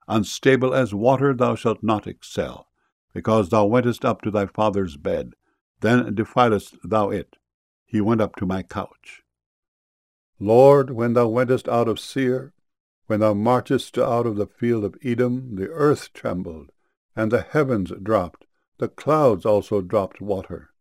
Unstable as water thou shalt not excel, because thou wentest up to thy father's bed. Then defilest thou it. He went up to my couch. Lord, when thou wentest out of Seir, when thou marchest out of the field of Edom, the earth trembled, and the heavens dropped, the clouds also dropped water.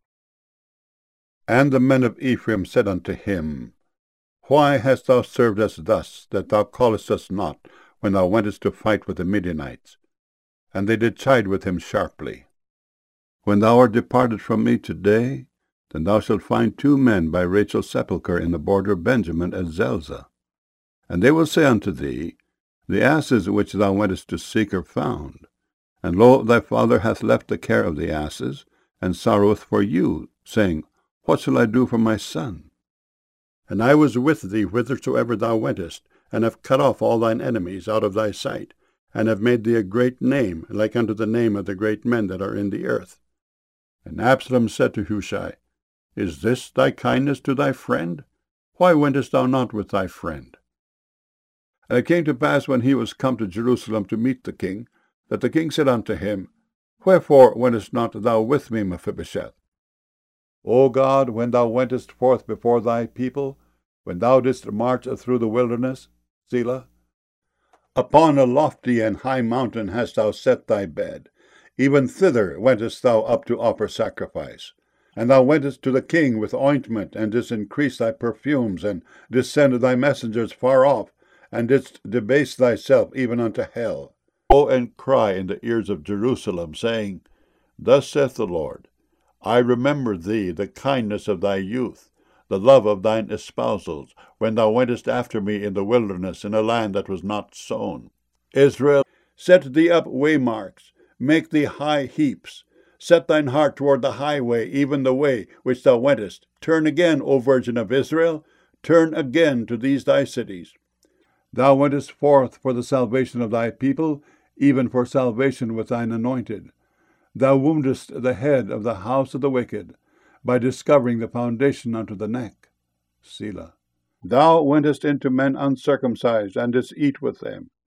And the men of Ephraim said unto him, Why hast thou served us thus, that thou callest us not, when thou wentest to fight with the Midianites? And they did chide with him sharply. When thou art departed from me today, then thou shalt find 2 men by Rachel's sepulchre in the border of Benjamin at Zelzah. And they will say unto thee, The asses which thou wentest to seek are found. And lo, thy father hath left the care of the asses, and sorroweth for you, saying, What shall I do for my son? And I was with thee whithersoever thou wentest, and have cut off all thine enemies out of thy sight, and have made thee a great name, like unto the name of the great men that are in the earth. And Absalom said to Hushai, Is this thy kindness to thy friend? Why wentest thou not with thy friend? And it came to pass, when he was come to Jerusalem to meet the king, that the king said unto him, Wherefore wentest not thou with me, Mephibosheth? O God, when thou wentest forth before thy people, when thou didst march through the wilderness, Selah, upon a lofty and high mountain hast thou set thy bed. Even thither wentest thou up to offer sacrifice. And thou wentest to the king with ointment, and didst increase thy perfumes, and didst send thy messengers far off, and didst debase thyself even unto hell. Go and cry in the ears of Jerusalem, saying, Thus saith the Lord, I remember thee, the kindness of thy youth, the love of thine espousals, when thou wentest after me in the wilderness, in a land that was not sown. Israel, set thee up waymarks, make thee high heaps. Set thine heart toward the highway, even the way which thou wentest. Turn again, O Virgin of Israel, turn again to these thy cities. Thou wentest forth for the salvation of thy people, even for salvation with thine anointed. Thou woundest the head of the house of the wicked, by discovering the foundation unto the neck. Selah. Thou wentest into men uncircumcised, and didst eat with them.